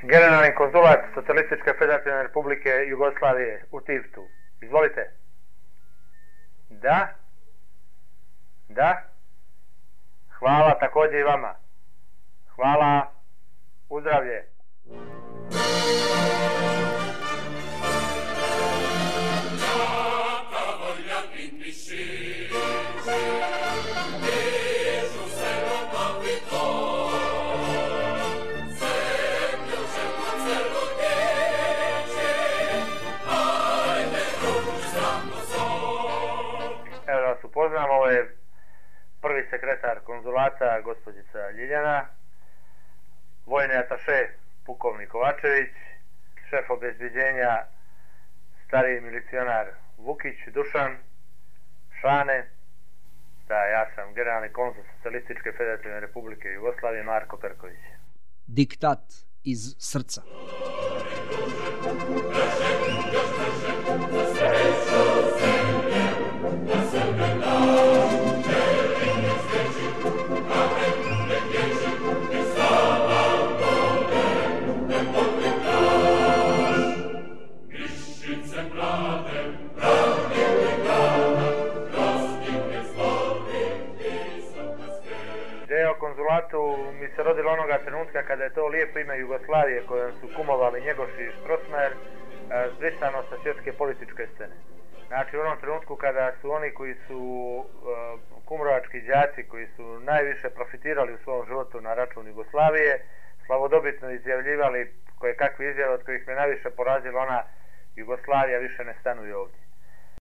Generalni konzulat Socijalističke federativne republike Jugoslavije u Tivtu. Izvolite. Da? Da? Hvala također i vama. Hvala. Uzdravlje. Evo da vas upoznam, ovo je prvi sekretar konzulata, gospođica Ljiljana, vojni ataše pukovnik Kovačević, šef obezbeđenja stariji milicionar Vukić Dušan, Šane, da, ja sam generalni konzul Socijalističke federativne republike Jugoslavije Marko Perković. Diktat iz srca. Ideja o konzulatu mi se rodila onoga trenutka kada je to lijepo ime Jugoslavije kojom su kumovali Njegoš i Strossmayer zbrisano sa svjetske političke scene. Znači u onom trenutku kada su oni koji su kumrovački đaci, koji su najviše profitirali u svom životu na račun Jugoslavije, slavodobitno izjavljivali koje kakve izjave od kojih me najviše porazila ona Jugoslavija više ne stanuje ovdje.